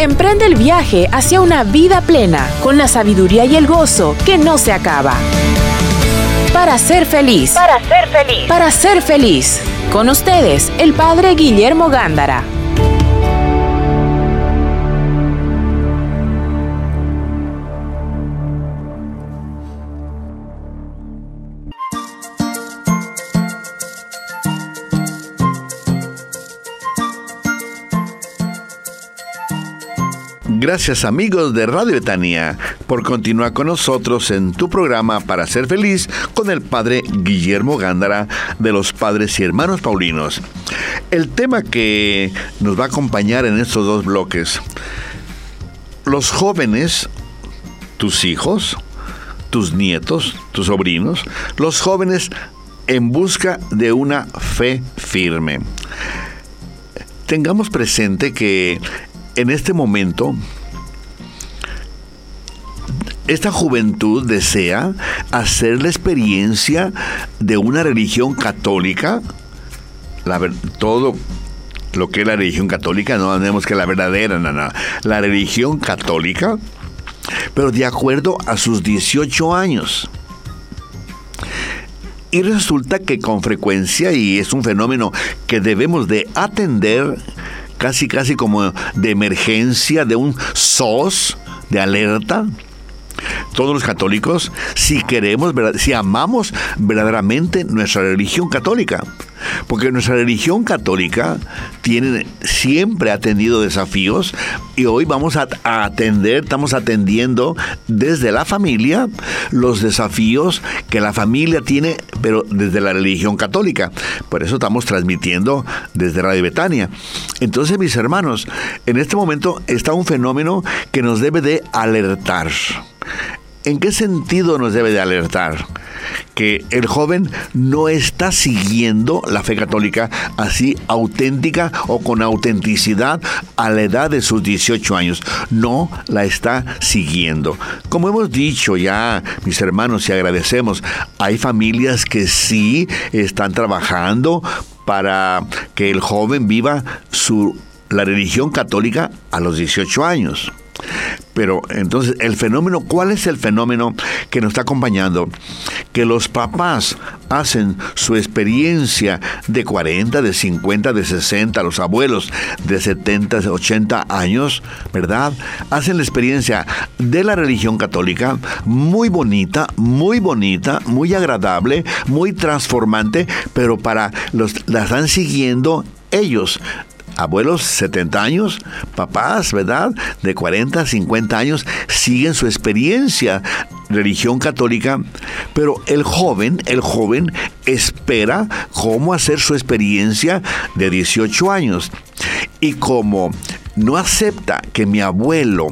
Emprende el viaje hacia una vida plena, con la sabiduría y el gozo que no se acaba. Para ser feliz. Para ser feliz. Para ser feliz. Con ustedes, el Padre Guillermo Gándara. Gracias, amigos de Radio Betania, por continuar con nosotros en tu programa Para Ser Feliz con el Padre Guillermo Gándara de los Padres y Hermanos Paulinos. El tema que nos va a acompañar en estos dos bloques: los jóvenes, tus hijos, tus nietos, tus sobrinos, los jóvenes en busca de una fe firme. Tengamos presente que en este momento, esta juventud desea hacer la experiencia de una religión católica, todo lo que es la religión católica, no tenemos que la verdadera, no, la religión católica, pero de acuerdo a sus 18 años. Y resulta que con frecuencia, y es un fenómeno que debemos de atender, casi como de emergencia, de un SOS, de alerta, todos los católicos, si queremos, si amamos verdaderamente nuestra religión católica. Porque nuestra religión católica siempre ha tenido desafíos, y hoy estamos atendiendo desde la familia los desafíos que la familia tiene, pero desde la religión católica. Por eso estamos transmitiendo desde Radio Betania. Entonces, mis hermanos, en este momento está un fenómeno que nos debe de alertar. ¿En qué sentido nos debe de alertar? Que el joven no está siguiendo la fe católica así auténtica o con autenticidad a la edad de sus 18 años. No la está siguiendo. Como hemos dicho ya, mis hermanos, y agradecemos, hay familias que sí están trabajando para que el joven viva la religión católica a los 18 años. Pero entonces, ¿cuál es el fenómeno que nos está acompañando? Que los papás hacen su experiencia de 40, de 50, de 60, los abuelos de 70, de 80 años, ¿verdad? Hacen la experiencia de la religión católica, muy bonita, muy agradable, muy transformante, pero la están siguiendo ellos. Abuelos 70 años, papás, ¿verdad?, de 40, 50 años, siguen su experiencia, religión católica, pero el joven espera cómo hacer su experiencia de 18 años. Y como no acepta que mi abuela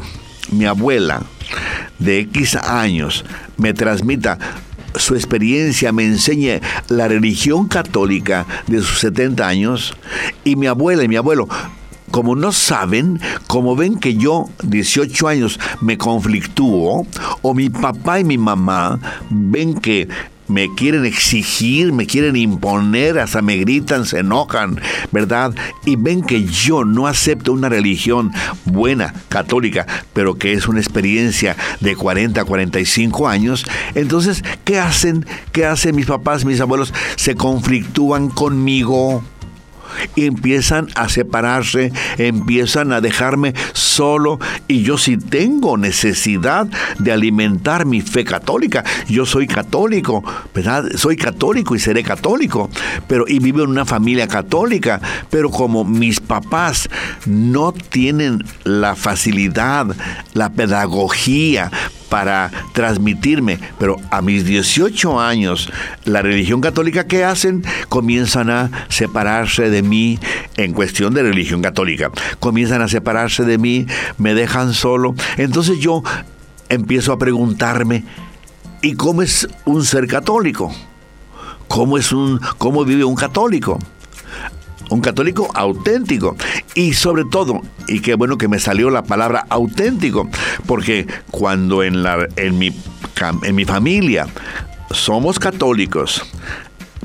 de X años me transmita su experiencia, me enseñe la religión católica de sus 70 años, y mi abuela y mi abuelo, como no saben, como ven que yo, 18 años, me conflictúo, o mi papá y mi mamá ven que me quieren exigir, me quieren imponer, hasta me gritan, se enojan, ¿verdad? Y ven que yo no acepto una religión buena, católica, pero que es una experiencia de 40, 45 años. Entonces, ¿qué hacen? ¿Qué hacen mis papás, mis abuelos? Se conflictúan conmigo. Y empiezan a separarse, empiezan a dejarme solo, y yo sí tengo necesidad de alimentar mi fe católica. Yo soy católico, ¿verdad? Soy católico y seré católico, y vivo en una familia católica, pero como mis papás no tienen la facilidad, la pedagogía para transmitirme, pero a mis 18 años, la religión católica, ¿qué hacen? Comienzan a separarse de mí en cuestión de religión católica. Comienzan a separarse de mí, me dejan solo. Entonces yo empiezo a preguntarme, ¿y cómo es un ser católico? ¿Cómo vive un católico? Un católico auténtico. Y sobre todo, y qué bueno que me salió la palabra auténtico, porque cuando en mi familia somos católicos,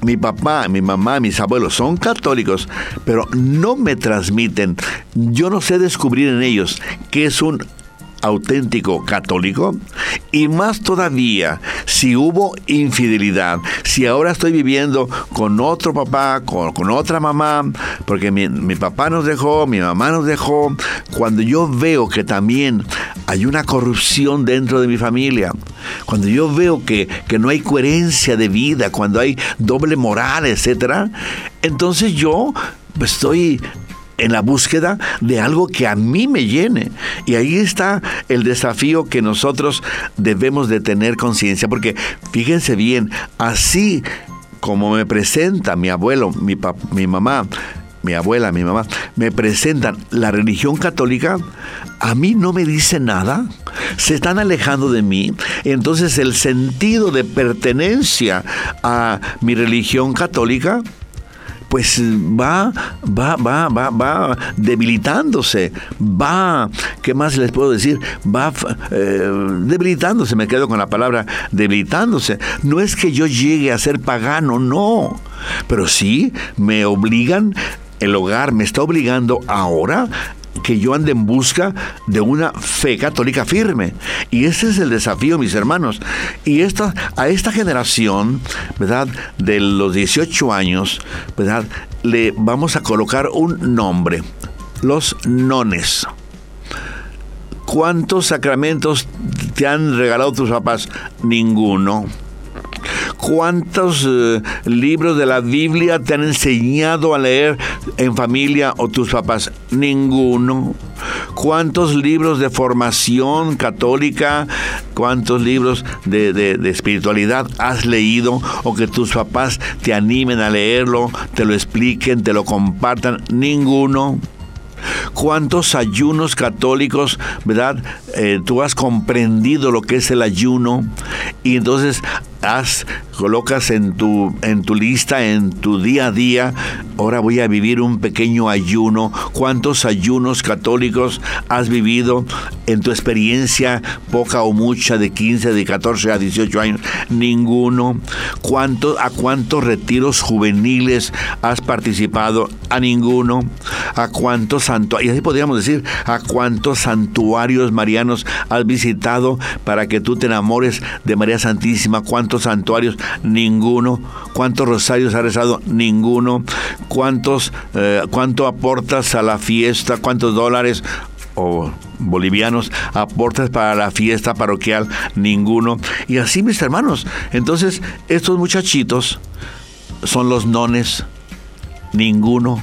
mi papá, mi mamá, mis abuelos son católicos, pero no me transmiten. Yo no sé descubrir en ellos qué es un auténtico católico, y más todavía si hubo infidelidad, si ahora estoy viviendo con otro papá, con otra mamá, porque mi papá nos dejó, mi mamá nos dejó, cuando yo veo que también hay una corrupción dentro de mi familia, cuando yo veo que no hay coherencia de vida, cuando hay doble moral, etcétera, entonces yo estoy en la búsqueda de algo que a mí me llene. Y ahí está el desafío que nosotros debemos de tener conciencia, fíjense bien, así como me presenta mi abuelo, mi mamá, mi abuela, mi mamá, me presentan la religión católica, a mí no me dice nada, se están alejando de mí. Entonces el sentido de pertenencia a mi religión católica pues va debilitándose, ¿qué más les puedo decir? Va debilitándose, me quedo con la palabra debilitándose. No es que yo llegue a ser pagano, no, pero sí me obligan, el hogar me está obligando ahora que yo ande en busca de una fe católica firme. Y ese es el desafío, mis hermanos. Y a esta generación, ¿verdad?, de los 18 años, ¿verdad?, le vamos a colocar un nombre: los nones. ¿Cuántos sacramentos te han regalado tus papás? Ninguno. ¿Cuántos libros de la Biblia te han enseñado a leer en familia o tus papás? Ninguno. ¿Cuántos libros de formación católica, cuántos libros de espiritualidad has leído o que tus papás te animen a leerlo, te lo expliquen, te lo compartan? Ninguno. ¿Cuántos ayunos católicos, verdad? Tú has comprendido lo que es el ayuno y entonces colocas en tu lista, en tu día a día, ahora voy a vivir un pequeño ayuno. ¿Cuántos ayunos católicos has vivido en tu experiencia, poca o mucha, de 15, de 14 a 18 años? Ninguno. ¿A cuántos retiros juveniles has participado? A ninguno. ¿A cuántos santuarios? Y así podríamos decir, ¿a cuántos santuarios marianos has visitado para que tú te enamores de María Santísima? ¿Cuántos santuarios? Ninguno. ¿Cuántos rosarios has rezado? Ninguno. ¿Cuánto aportas a la fiesta? ¿Cuántos dólares o bolivianos aportas para la fiesta parroquial? Ninguno. Y así, mis hermanos, entonces estos muchachitos son los nones. Ninguno.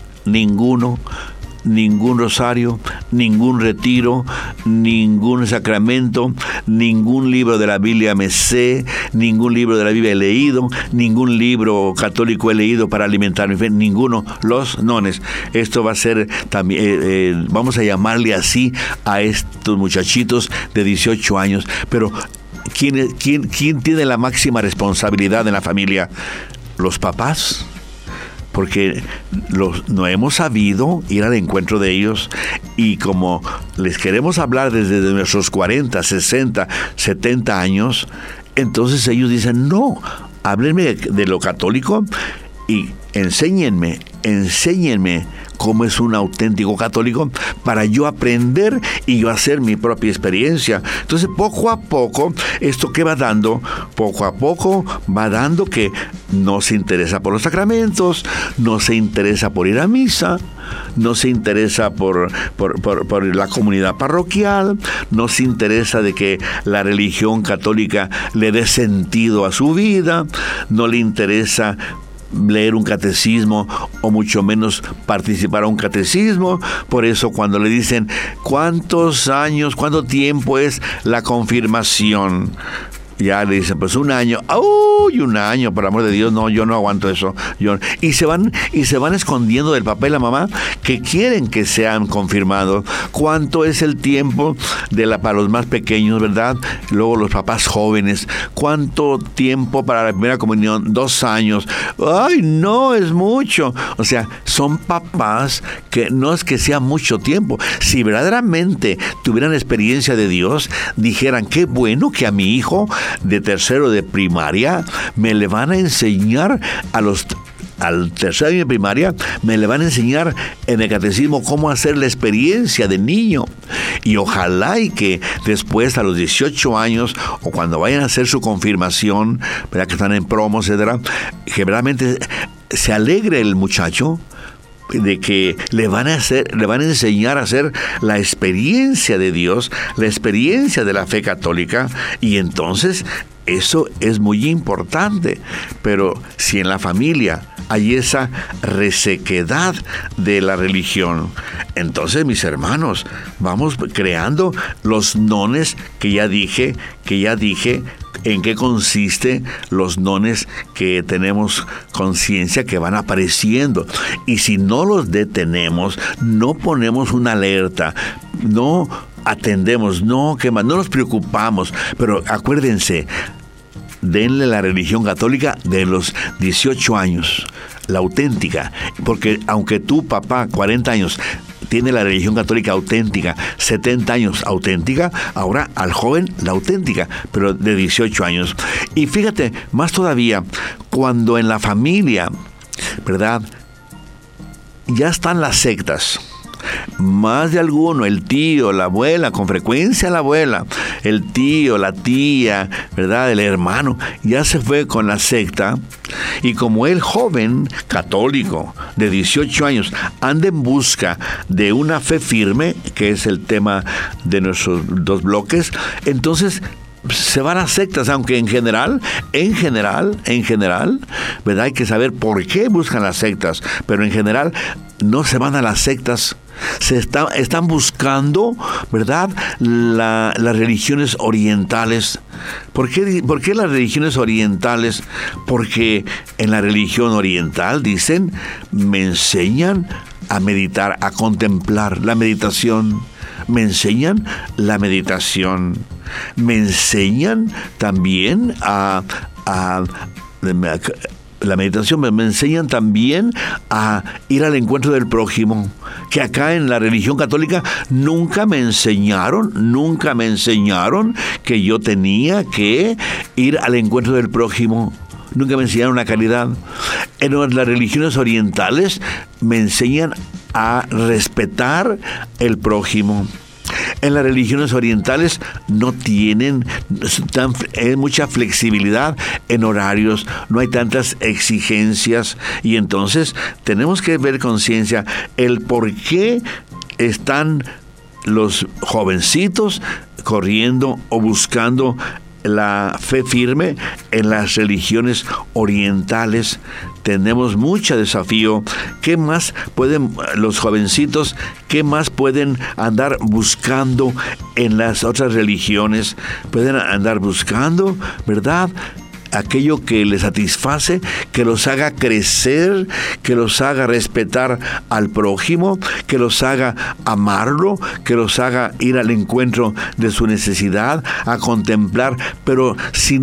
Ningún rosario, ningún retiro, ningún sacramento, ningún libro de la Biblia me sé, ningún libro de la Biblia he leído, ningún libro católico he leído para alimentar mi fe, ninguno. Los nones. Esto va a ser también, vamos a llamarle así a estos muchachitos de 18 años. Pero ¿quién tiene la máxima responsabilidad en la familia? Los papás. Porque no hemos sabido ir al encuentro de ellos, y como les queremos hablar desde nuestros 40, 60, 70 años, entonces ellos dicen, no, háblenme de lo católico y enséñenme cómo es un auténtico católico para yo aprender y yo hacer mi propia experiencia. Entonces, poco a poco, ¿esto qué va dando? Poco a poco va dando que no se interesa por los sacramentos, no se interesa por ir a misa, no se interesa por la comunidad parroquial, no se interesa de que la religión católica le dé sentido a su vida, no le interesa leer un catecismo o mucho menos participar a un catecismo. Por eso cuando le dicen cuánto tiempo es la confirmación, ya le dicen, pues 1 año. ¡Uy, 1 año! Por amor de Dios, no, yo no aguanto eso. Y se van escondiendo del papá y la mamá que quieren que sean confirmados. ¿Cuánto es el tiempo para los más pequeños, verdad? Luego los papás jóvenes. ¿Cuánto tiempo para la primera comunión? 2 años. ¡Ay, no! Es mucho. O sea, son papás que no es que sea mucho tiempo. Si verdaderamente tuvieran experiencia de Dios, dijeran, qué bueno que a mi hijo de tercero de primaria, me le van a enseñar al tercer año de primaria, me le van a enseñar en el catecismo cómo hacer la experiencia de niño. Y ojalá y que después, a los 18 años, o cuando vayan a hacer su confirmación, ¿verdad?, que están en promo, etcétera, que realmente se alegre el muchacho de que le van a enseñar a hacer la experiencia de Dios, la experiencia de la fe católica, y entonces eso es muy importante. Pero si en la familia hay esa resequedad de la religión, entonces, mis hermanos, vamos creando los dones que ya dije, en qué consiste los dones que tenemos conciencia que van apareciendo. Y si no los detenemos, no ponemos una alerta, no atendemos, no nos preocupamos. Pero acuérdense, denle la religión católica de los 18 años, la auténtica, porque aunque tu papá, 40 años, tiene la religión católica auténtica, 70 años auténtica, ahora al joven la auténtica, pero de 18 años. Y fíjate, más todavía, cuando en la familia, ¿verdad?, ya están las sectas, más de alguno, el tío, la abuela, con frecuencia la abuela, el tío, la tía, ¿verdad?, el hermano, ya se fue con la secta, y como el joven católico de 18 años anda en busca de una fe firme, que es el tema de nuestros dos bloques, entonces se van a sectas, aunque en general, ¿verdad?, hay que saber por qué buscan las sectas, pero en general no se van a las sectas. Están buscando, ¿verdad?, las religiones orientales. ¿Por qué las religiones orientales? Porque en la religión oriental, dicen, me enseñan a meditar, a contemplar la meditación. Me enseñan la meditación. Me enseñan también la meditación, me enseñan también a ir al encuentro del prójimo, que acá en la religión católica nunca me enseñaron que yo tenía que ir al encuentro del prójimo. Nunca me enseñaron la caridad. En las religiones orientales me enseñan a respetar el prójimo. En las religiones orientales no tienen mucha flexibilidad en horarios, no hay tantas exigencias, y entonces tenemos que ver conciencia el por qué están los jovencitos corriendo o buscando la fe firme en las religiones orientales. Tenemos mucho desafío. ¿Qué más pueden los jovencitos, qué más pueden andar buscando en las otras religiones? Pueden andar buscando, ¿verdad?, aquello que les satisface, que los haga crecer, que los haga respetar al prójimo, que los haga amarlo, que los haga ir al encuentro de su necesidad, a contemplar, pero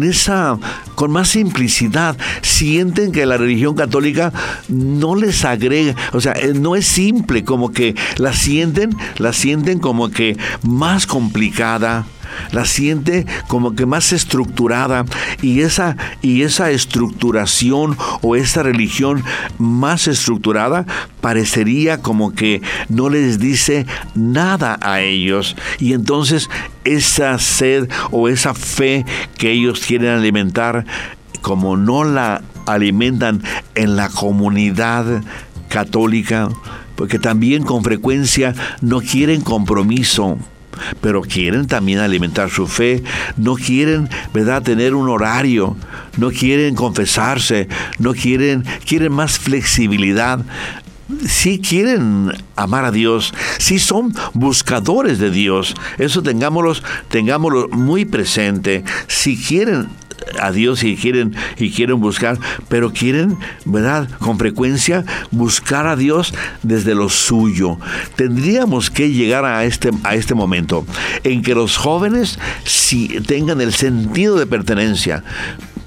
con más simplicidad. Sienten que la religión católica no les agrega, o sea, no es simple, como que la sienten como que más complicada, la siente como que más estructurada, y esa estructuración o esa religión más estructurada parecería como que no les dice nada a ellos, y entonces esa sed o esa fe que ellos quieren alimentar, como no la alimentan en la comunidad católica, porque también con frecuencia no quieren compromiso, pero quieren también alimentar su fe, no quieren, ¿verdad?, tener un horario, no quieren confesarse, quieren más flexibilidad. Sí quieren amar a Dios, sí son buscadores de Dios, eso tengámoslo muy presente. Si quieren a Dios y quieren buscar, pero quieren, ¿verdad?, con frecuencia buscar a Dios desde lo suyo. Tendríamos que llegar a este momento en que los jóvenes sí tengan el sentido de pertenencia.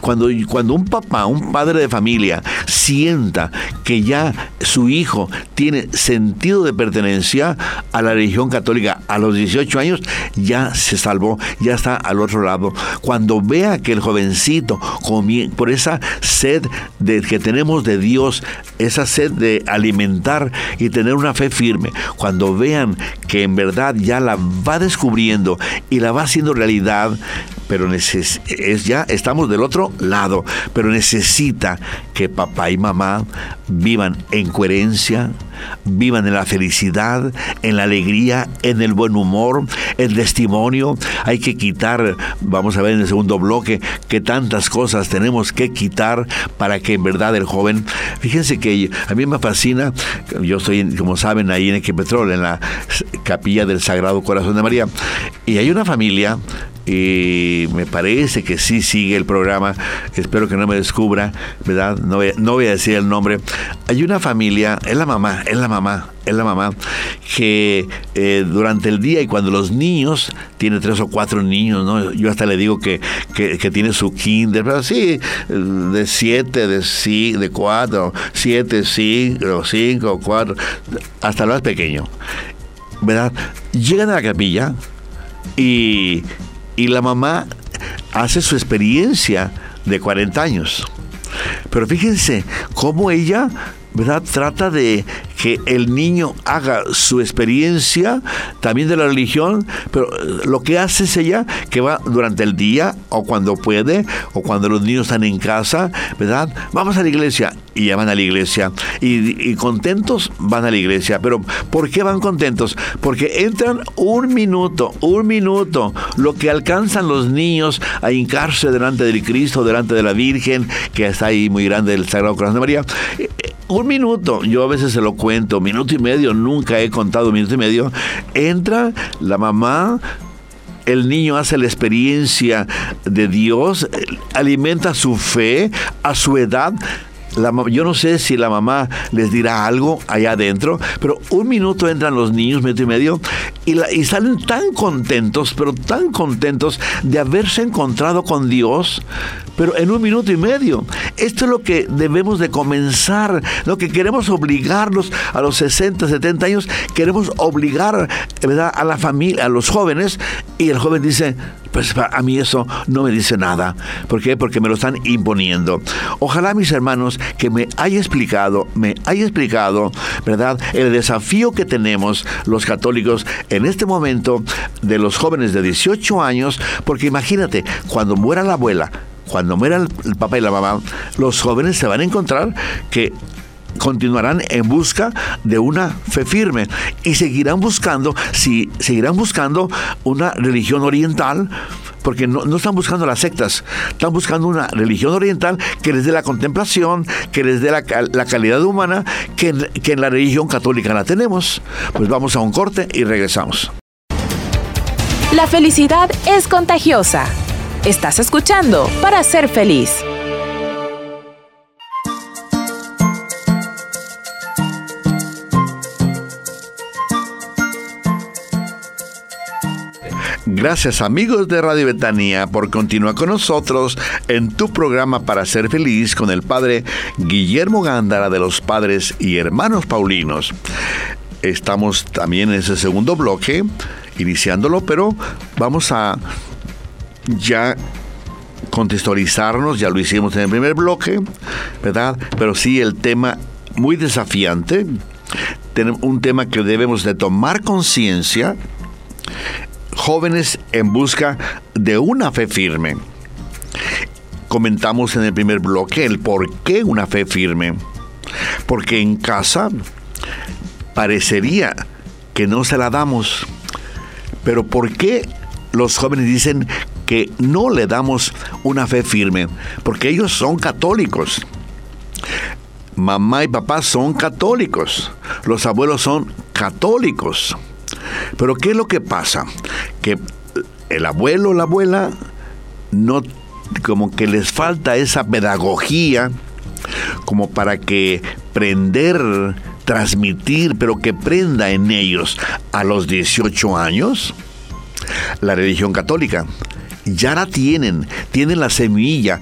cuando un papá, un padre de familia, sienta que ya su hijo tiene sentido de pertenencia a la religión católica a los 18 años, ya se salvó, ya está al otro lado. Cuando vea que el jovencito, por esa sed que tenemos de Dios, esa sed de alimentar y tener una fe firme, cuando vean que en verdad ya la va descubriendo y la va haciendo realidad, pero ya estamos del otro lado, pero necesita que papá y mamá vivan en coherencia, vivan en la felicidad, en la alegría, en el buen humor, el testimonio. Hay que quitar, vamos a ver en el segundo bloque, que tantas cosas tenemos que quitar para que en verdad el joven, fíjense que a mí me fascina, yo estoy, como saben, ahí en Equipetrol, en la capilla del Sagrado Corazón de María, y hay una familia, y me parece que sí sigue el programa, espero que no me descubra, ¿verdad? No voy a decir el nombre. Hay una familia, es la mamá que durante el día, y cuando los niños, tiene 3 o 4 niños, ¿no? Yo hasta le digo que tiene su kinder, pero sí, de 7, de 4, 7, 5, 4, hasta lo más pequeño, ¿verdad? Llegan a la capilla y la mamá hace su experiencia de 40 años. Pero fíjense cómo ella, ¿verdad?, trata de que el niño haga su experiencia también de la religión, pero lo que hace es ella que va durante el día, o cuando puede, o cuando los niños están en casa, ¿verdad? Vamos a la iglesia, y ya van a la iglesia, y contentos van a la iglesia. Pero ¿por qué van contentos? Porque entran un minuto, lo que alcanzan los niños a hincarse delante del Cristo, delante de la Virgen, que está ahí muy grande, del Sagrado Corazón de María. Un minuto, yo a veces se lo cuento, minuto y medio, nunca he contado minuto y medio. Entra la mamá, el niño hace la experiencia de Dios, alimenta su fe a su edad. Yo no sé si la mamá les dirá algo allá adentro, pero un minuto entran los niños, minuto y medio, y salen tan contentos, pero tan contentos de haberse encontrado con Dios, pero en un minuto y medio. Esto es lo que debemos de comenzar, lo que queremos obligarlos a los 60, 70 años, queremos obligar, ¿verdad?, a la familia, a los jóvenes, y el joven dice, pues a mí eso no me dice nada. ¿Por qué? Porque me lo están imponiendo. Ojalá, mis hermanos, que me haya explicado, ¿verdad?, el desafío que tenemos los católicos en este momento de los jóvenes de 18 años, porque imagínate, cuando muera la abuela, cuando muera el papá y la mamá, los jóvenes se van a encontrar que continuarán en busca de una fe firme y seguirán buscando una religión oriental, porque no están buscando las sectas, están buscando una religión oriental que les dé la contemplación, que les dé la calidad humana que en la religión católica la tenemos. Pues vamos a un corte y regresamos. La felicidad es contagiosa. Estás escuchando Para Ser Feliz. Gracias, amigos de Radio Betania, por continuar con nosotros en tu programa Para Ser Feliz con el Padre Guillermo Gándara, de los Padres y Hermanos Paulinos. Estamos también en ese segundo bloque, iniciándolo, pero vamos a ya contextualizarnos. Ya lo hicimos en el primer bloque, ¿verdad? Pero sí, el tema muy desafiante, un tema que debemos de tomar conciencia. Jóvenes en busca de una fe firme. Comentamos en el primer bloque el por qué una fe firme. Porque en casa parecería que no se la damos. Pero ¿por qué los jóvenes dicen que no le damos una fe firme? Porque ellos son católicos. Mamá y papá son católicos. Los abuelos son católicos. Pero ¿qué es lo que pasa? Que el abuelo o la abuela no, como que les falta esa pedagogía como para que transmitir, pero que prenda en ellos a los 18 años la religión católica. Ya la tienen la semilla,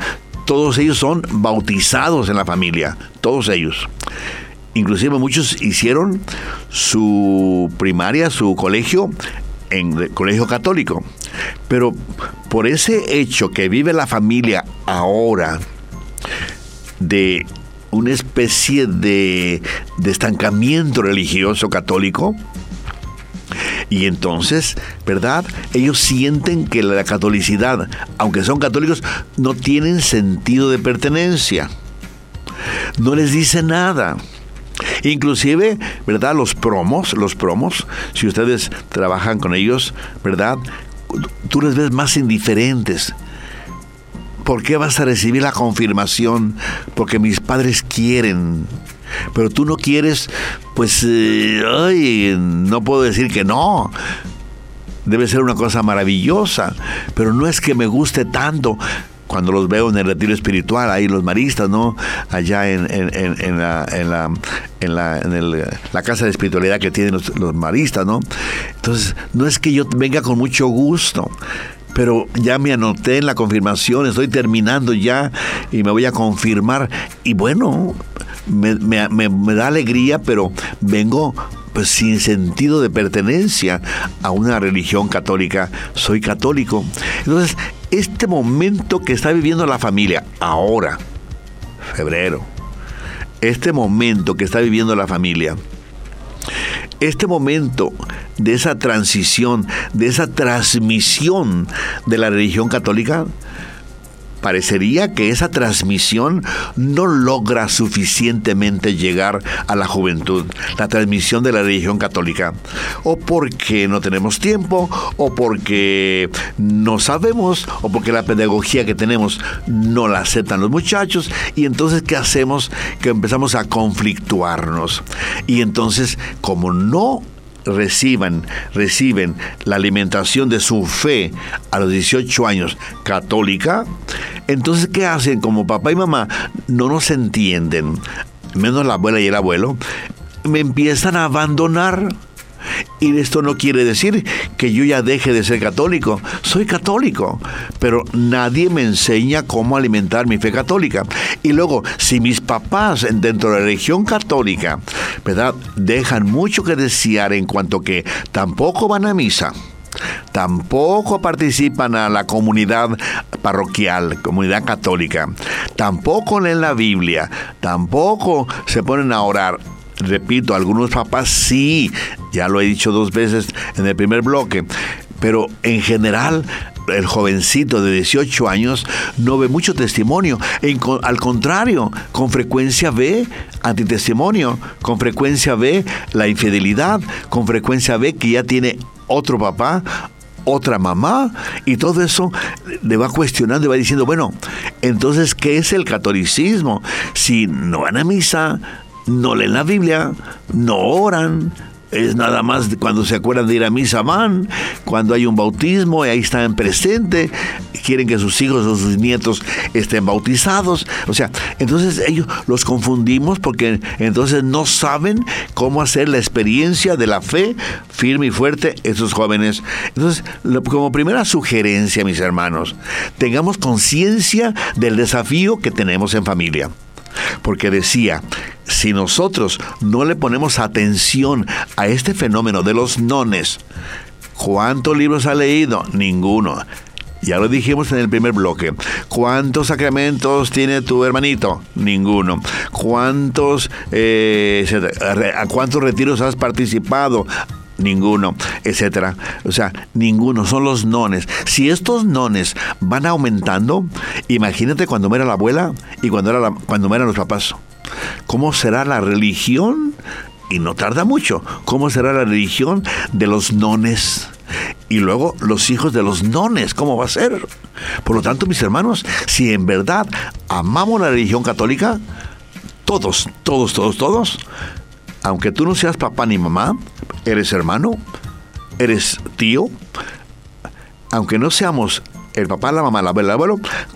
todos ellos son bautizados en la familia, todos ellos. Inclusive muchos hicieron su primaria, su colegio, en el colegio católico. Pero por ese hecho que vive la familia ahora, de una especie de estancamiento religioso católico, y entonces, ¿verdad? Ellos sienten que la catolicidad, aunque son católicos, no tienen sentido de pertenencia. No les dice nada. Inclusive, ¿verdad? Los promos, si ustedes trabajan con ellos, ¿verdad? Tú les ves más indiferentes. ¿Por qué vas a recibir la confirmación? Porque mis padres quieren. Pero tú no quieres, pues, no puedo decir que no. Debe ser una cosa maravillosa, pero no es que me guste tanto. Cuando los veo en el retiro espiritual, ahí los maristas, ¿no? Allá en la casa de espiritualidad que tienen los maristas, ¿no? Entonces, no es que yo venga con mucho gusto, pero ya me anoté en la confirmación, estoy terminando ya y me voy a confirmar. Y bueno, me da alegría, pero vengo pues sin sentido de pertenencia a una religión católica. Soy católico. Entonces, este momento que está viviendo la familia ahora, febrero, este momento que está viviendo la familia, este momento de esa transición, de esa transmisión de la religión católica, parecería que esa transmisión no logra suficientemente llegar a la juventud, la transmisión de la religión católica, o porque no tenemos tiempo, o porque no sabemos, o porque la pedagogía que tenemos no la aceptan los muchachos, y entonces ¿qué hacemos? Que empezamos a conflictuarnos, y entonces como no reciben la alimentación de su fe a los 18 años católica, entonces ¿qué hacen? Como papá y mamá no nos entienden, menos la abuela y el abuelo, me empiezan a abandonar. Y esto no quiere decir que yo ya deje de ser católico. Soy católico, pero nadie me enseña cómo alimentar mi fe católica. Y luego, si mis papás dentro de la religión católica, ¿verdad?, dejan mucho que desear en cuanto que tampoco van a misa, tampoco participan a la comunidad parroquial, comunidad católica, tampoco leen la Biblia, tampoco se ponen a orar. Repito, algunos papás sí, ya lo he dicho 2 veces en el primer bloque, pero en general el jovencito de 18 años no ve mucho testimonio. Al contrario, con frecuencia ve antitestimonio, con frecuencia ve la infidelidad, con frecuencia ve que ya tiene otro papá, otra mamá, y todo eso le va cuestionando y va diciendo, bueno, entonces, ¿qué es el catolicismo? Si no van a misa, no leen la Biblia, no oran, es nada más cuando se acuerdan de ir a misa van, cuando hay un bautismo y ahí están presentes, quieren que sus hijos o sus nietos estén bautizados. O sea, entonces ellos los confundimos porque entonces no saben cómo hacer la experiencia de la fe firme y fuerte esos jóvenes. Entonces, como primera sugerencia, mis hermanos, tengamos conciencia del desafío que tenemos en familia. Porque decía, si nosotros no le ponemos atención a este fenómeno de los nones, ¿cuántos libros ha leído? Ninguno. Ya lo dijimos en el primer bloque. ¿Cuántos sacramentos tiene tu hermanito? Ninguno. ¿A cuántos retiros has participado? Ninguno, etcétera. O sea, ninguno, son los nones. Si estos nones van aumentando, imagínate cuando muera la abuela y cuando mueran los papás. ¿Cómo será la religión? Y no tarda mucho. ¿Cómo será la religión de los nones? Y luego los hijos de los nones, ¿cómo va a ser? Por lo tanto, mis hermanos, si en verdad amamos la religión católica, todos, aunque tú no seas papá ni mamá, eres hermano, eres tío, aunque no seamos el papá, la mamá, la abuela, el abuelo,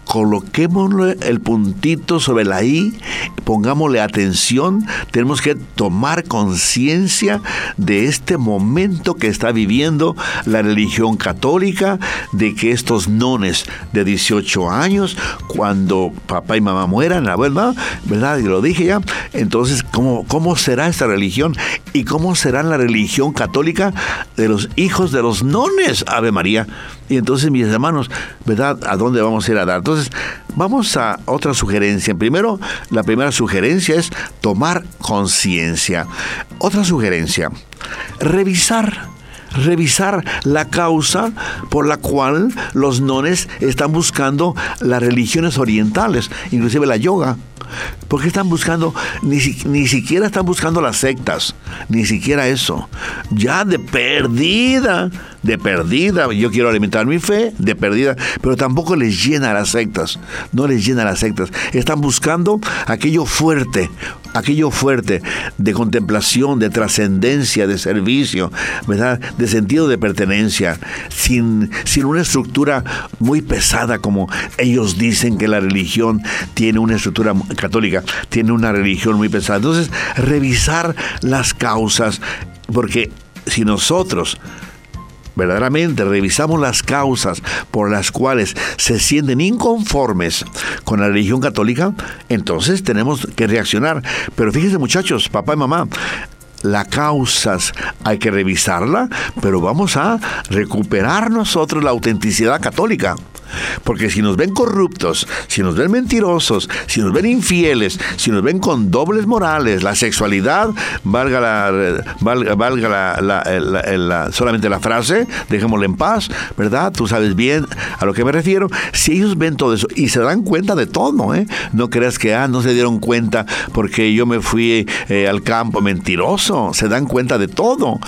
coloquémosle el puntito sobre la I, pongámosle atención. Tenemos que tomar conciencia de este momento que está viviendo la religión católica, de que estos nones de 18 años, cuando papá y mamá mueran, la verdad, y lo dije ya, entonces, ¿cómo será esta religión? ¿Y cómo será la religión católica de los hijos de los nones? Ave María. Y entonces, mis hermanos, ¿verdad? ¿A dónde vamos a ir a dar? Entonces, vamos a otra sugerencia. Primero, la primera sugerencia es tomar conciencia. Otra sugerencia, revisar la causa por la cual los nones están buscando las religiones orientales, inclusive la yoga. ¿Por qué están buscando? Ni siquiera están buscando las sectas, ni siquiera eso. Ya de perdida, yo quiero alimentar mi fe, de perdida, pero tampoco les llena las sectas, no les llena las sectas. Están buscando aquello fuerte de contemplación, de trascendencia, de servicio, ¿verdad? De sentido de pertenencia, sin una estructura muy pesada como ellos dicen que la religión tiene una estructura católica, tiene una religión muy pesada. Entonces, revisar las causas, porque si nosotros verdaderamente revisamos las causas por las cuales se sienten inconformes con la religión católica, entonces tenemos que reaccionar. Pero fíjense, muchachos, papá y mamá, las causas hay que revisarla, pero vamos a recuperar nosotros la autenticidad católica. Porque si nos ven corruptos, si nos ven mentirosos, si nos ven infieles, si nos ven con dobles morales, la sexualidad, valga solamente la frase, dejémosla en paz, ¿verdad? Tú sabes bien a lo que me refiero. Si ellos ven todo eso y se dan cuenta de todo, no creas que no se dieron cuenta porque yo me fui al campo, mentiroso. Se dan cuenta de todo,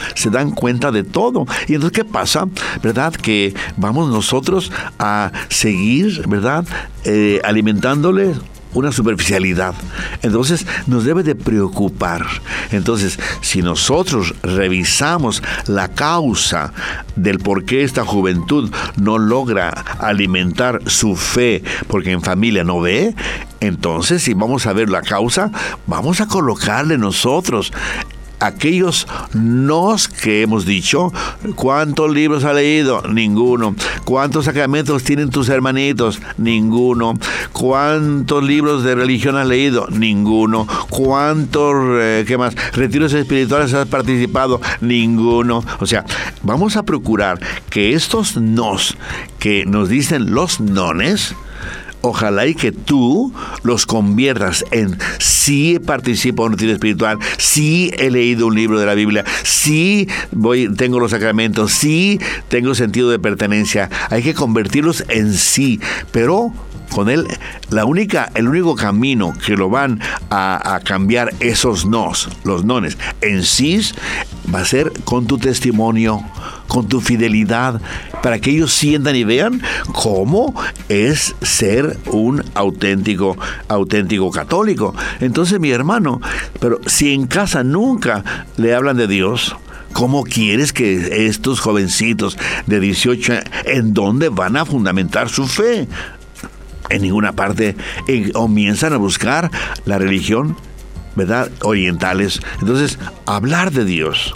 Y entonces, ¿qué pasa? ¿Verdad? Que vamos nosotros a seguir, ¿verdad? Alimentándoles una superficialidad. Entonces, nos debe de preocupar. Entonces, si nosotros revisamos la causa del por qué esta juventud no logra alimentar su fe, porque en familia no ve, entonces, si vamos a ver la causa, vamos a colocarle nosotros aquellos nos que hemos dicho. ¿Cuántos libros ha leído? Ninguno. ¿Cuántos sacramentos tienen tus hermanitos? Ninguno. ¿Cuántos libros de religión has leído? Ninguno. ¿Cuántos, retiros espirituales has participado? Ninguno. O sea, vamos a procurar que estos nos que nos dicen los nones, ojalá y que tú los conviertas en sí participo en un retiro espiritual, sí he leído un libro de la Biblia, sí tengo los sacramentos, sí tengo sentido de pertenencia. Hay que convertirlos en sí, pero con él, el único camino que lo van a cambiar esos los nones en sí, va a ser con tu testimonio, con tu fidelidad, para que ellos sientan y vean cómo es ser un auténtico católico. Entonces, mi hermano, pero si en casa nunca le hablan de Dios, ¿cómo quieres que estos jovencitos de 18 años, en dónde van a fundamentar su fe? En ninguna parte. Comienzan a buscar la religión, ¿verdad?, orientales. Entonces, hablar de Dios.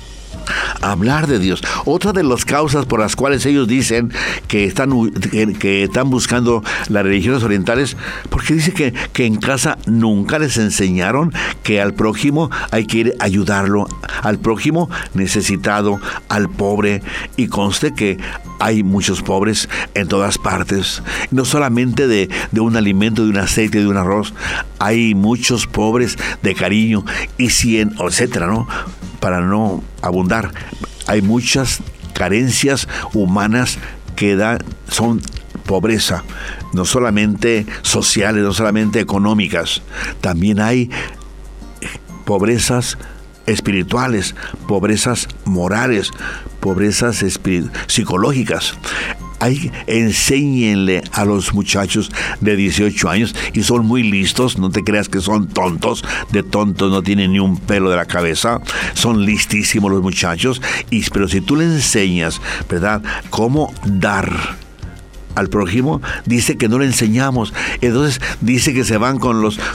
Otra de las causas por las cuales ellos dicen que están buscando las religiones orientales, porque dice que en casa nunca les enseñaron que al prójimo hay que ir a ayudarlo, al prójimo necesitado, al pobre, y conste que hay muchos pobres en todas partes, no solamente de un alimento, de un aceite, de un arroz. Hay muchos pobres de cariño y etcétera, ¿no? Para no abundar, hay muchas carencias humanas que son pobreza, no solamente sociales, no solamente económicas, también hay pobrezas espirituales, pobrezas morales, pobrezas psicológicas. Enséñenle a los muchachos de 18 años, y son muy listos, no te creas que son tontos, de tontos no tienen ni un pelo de la cabeza, son listísimos los muchachos, pero si tú le enseñas, ¿verdad?, cómo dar al prójimo, dice que no le enseñamos. Entonces dice que se van con los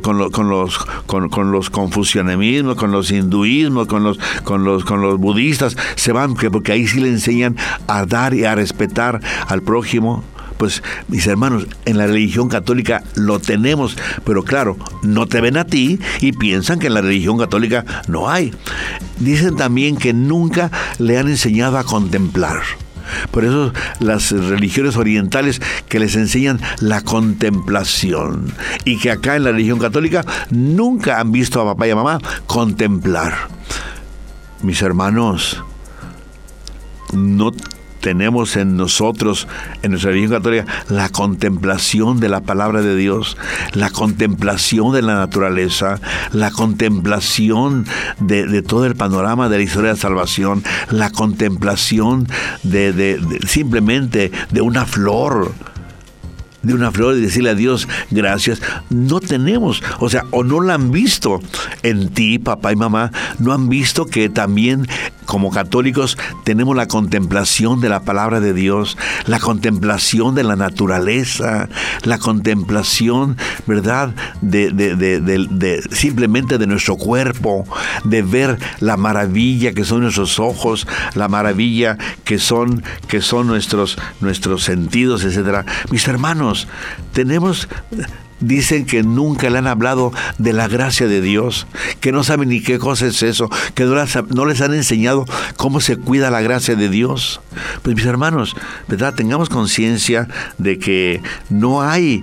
confucianismos, con los hinduismos, con los budistas, se van porque ahí sí le enseñan a dar y a respetar al prójimo. Pues, mis hermanos, en la religión católica lo tenemos, pero claro, no te ven a ti y piensan que en la religión católica no hay. Dicen también que nunca le han enseñado a contemplar. Por eso las religiones orientales que les enseñan la contemplación, y que acá en la religión católica nunca han visto a papá y a mamá contemplar. Mis hermanos, no tenemos en nosotros, en nuestra religión católica, la contemplación de la palabra de Dios, la contemplación de la naturaleza, la contemplación de todo el panorama de la historia de la salvación, la contemplación de simplemente de una flor. De una flor y decirle a Dios gracias. No tenemos, o sea, o no la han visto en ti, papá y mamá, no han visto que también como católicos tenemos la contemplación de la palabra de Dios, la contemplación de la naturaleza, la contemplación, ¿verdad?, de simplemente de nuestro cuerpo, de ver la maravilla que son nuestros ojos, la maravilla que son nuestros sentidos, etcétera. Mis hermanos, dicen que nunca le han hablado de la gracia de Dios, que no saben ni qué cosa es eso, que no les han enseñado cómo se cuida la gracia de Dios. Pues, mis hermanos, ¿verdad?, tengamos conciencia de que no hay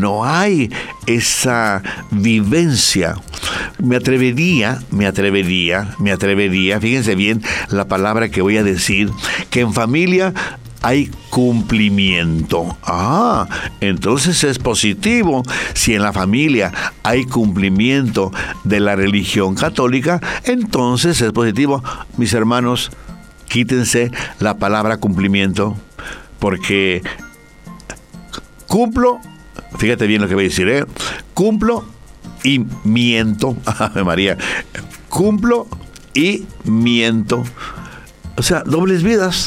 esa vivencia. Me atrevería, fíjense bien la palabra que voy a decir, que en familia hay cumplimiento. Entonces es positivo. Si en la familia hay cumplimiento de la religión católica, entonces es positivo. Mis hermanos, quítense la palabra cumplimiento, porque cumplo, fíjate bien lo que voy a decir, cumplo y miento. Ave María, cumplo y miento. O sea, dobles vidas.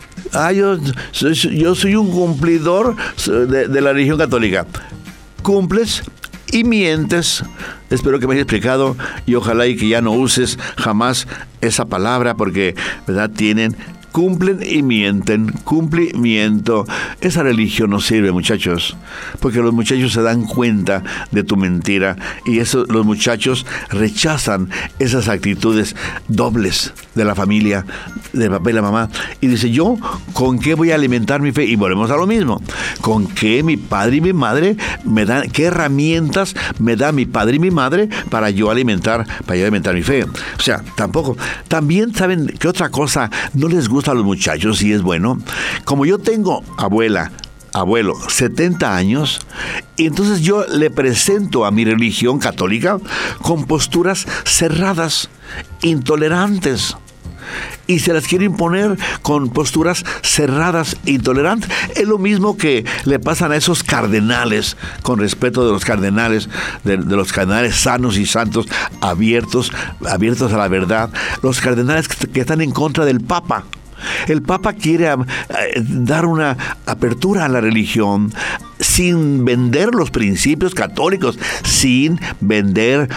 Yo soy un cumplidor de la religión católica. Cumples y mientes. Espero que me haya explicado y ojalá y que ya no uses jamás esa palabra, porque, ¿verdad?, cumplen y mienten, cumplimiento. Esa religión no sirve, muchachos, porque los muchachos se dan cuenta de tu mentira y los muchachos rechazan esas actitudes dobles de la familia, de papá y la mamá, y dice: yo, ¿con qué voy a alimentar mi fe? Y volvemos a lo mismo. ¿Con qué mi padre y mi madre me dan? ¿Qué herramientas me da mi padre y mi madre para yo alimentar mi fe? O sea, tampoco. También, ¿saben qué otra cosa no les gusta a los muchachos? Y es bueno, como yo tengo abuelo, 70 años, y entonces yo le presento a mi religión católica con posturas cerradas, intolerantes, y se las quiere imponer con posturas cerradas e intolerantes. Es lo mismo que le pasan a esos cardenales, con respeto de los cardenales, de los cardenales sanos y santos, abiertos a la verdad, los cardenales que están en contra del Papa. El Papa quiere dar una apertura a la religión sin vender los principios católicos, sin vender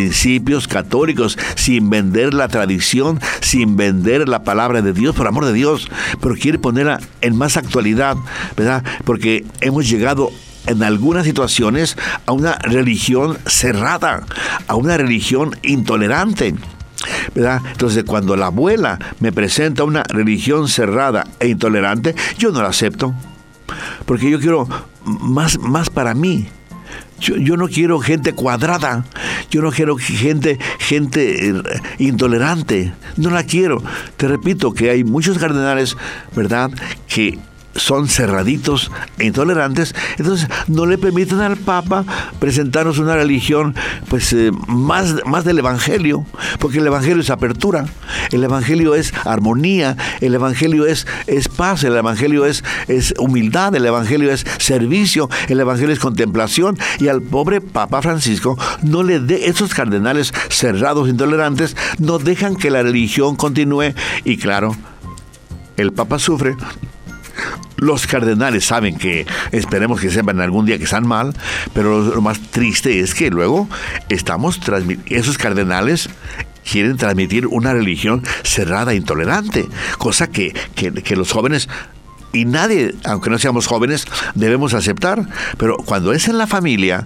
la tradición, sin vender la palabra de Dios, por amor de Dios, pero quiere ponerla en más actualidad, ¿verdad? Porque hemos llegado en algunas situaciones a una religión cerrada, a una religión intolerante, ¿verdad? Entonces, cuando la abuela me presenta una religión cerrada e intolerante, yo no la acepto, porque yo quiero más para mí. Yo no quiero gente cuadrada, yo no quiero gente intolerante, no la quiero. Te repito que hay muchos cardenales, ¿verdad?, que son cerraditos e intolerantes. Entonces no le permiten al Papa presentarnos una religión pues más del Evangelio, porque el Evangelio es apertura, el Evangelio es armonía, el Evangelio es paz, el Evangelio es humildad, el Evangelio es servicio, el Evangelio es contemplación. Y al pobre Papa Francisco no le dé, esos cardenales cerrados, intolerantes, no dejan que la religión continúe. Y claro, el Papa sufre Los cardenales saben que, esperemos que sepan algún día que están mal, pero lo más triste es que luego esos cardenales quieren transmitir una religión cerrada e intolerante, cosa que los jóvenes, y nadie, aunque no seamos jóvenes, debemos aceptar. Pero cuando es en la familia,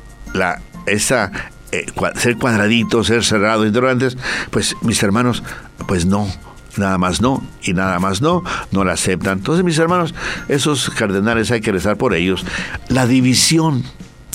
ser cuadraditos, ser cerrados, intolerantes, pues mis hermanos, pues no. Nada más no, y nada más no la aceptan. Entonces, mis hermanos, esos cardenales hay que rezar por ellos. La división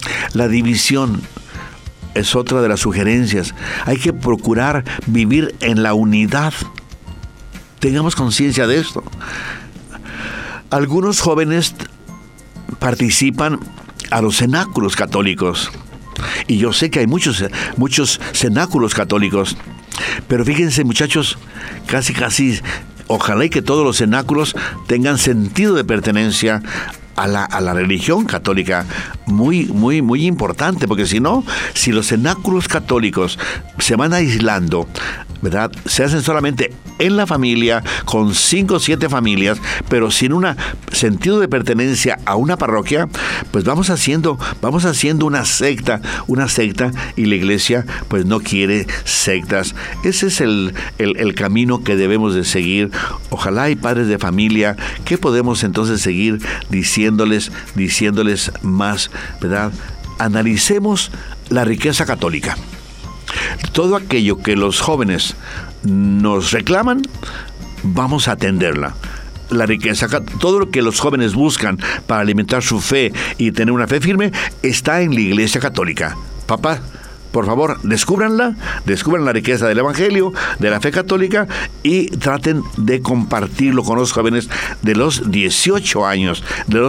es otra de las sugerencias. Hay que procurar vivir en la unidad. Tengamos conciencia de esto. Algunos jóvenes participan a los cenáculos católicos. Y yo sé que hay muchos cenáculos católicos. Pero fíjense, muchachos, casi, ojalá y que todos los cenáculos tengan sentido de pertenencia a la religión católica. Muy, muy, muy importante, porque si los cenáculos católicos se van aislando, ¿verdad? Se hacen solamente en la familia, con 5 o 7 familias, pero sin un sentido de pertenencia a una parroquia, pues vamos haciendo una secta, y la iglesia pues no quiere sectas. Ese es el camino que debemos de seguir. Ojalá y padres de familia, ¿qué podemos entonces seguir diciéndoles más, ¿verdad? Analicemos la riqueza católica. Todo aquello que los jóvenes nos reclaman, vamos a atenderla. La riqueza, todo lo que los jóvenes buscan para alimentar su fe y tener una fe firme, está en la Iglesia Católica. Papá, por favor, descubran la riqueza del Evangelio, de la fe católica, y traten de compartirlo con los jóvenes de los 18 años.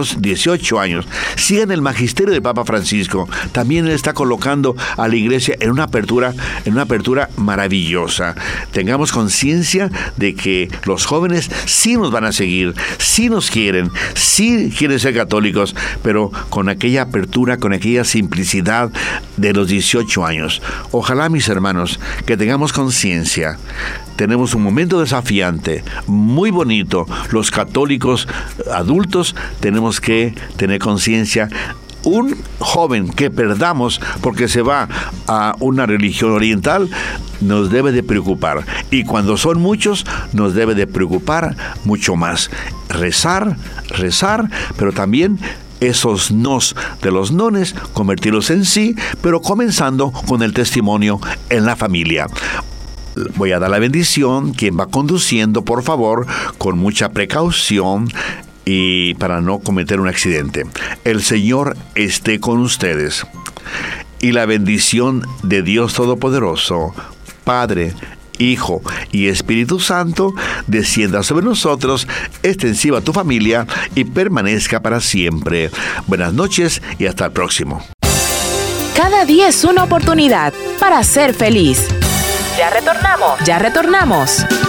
Sigan el magisterio del Papa Francisco. También él está colocando a la iglesia en una apertura maravillosa. Tengamos conciencia de que los jóvenes sí nos van a seguir, sí nos quieren, sí quieren ser católicos, pero con aquella apertura, con aquella simplicidad de los 18 años. Ojalá, mis hermanos, que tengamos conciencia. Tenemos un momento desafiante, muy bonito. Los católicos adultos tenemos que tener conciencia. Un joven que perdamos porque se va a una religión oriental nos debe de preocupar. Y cuando son muchos, nos debe de preocupar mucho más. Rezar, pero también esos nos de los nones, convertirlos en sí, pero comenzando con el testimonio en la familia. Voy a dar la bendición. Quien va conduciendo, por favor, con mucha precaución y para no cometer un accidente. El Señor esté con ustedes. Y la bendición de Dios Todopoderoso, Padre, Hijo y Espíritu Santo, descienda sobre nosotros, extensiva a tu familia y permanezca para siempre. Buenas noches y hasta el próximo. Cada día es una oportunidad para ser feliz. Ya retornamos.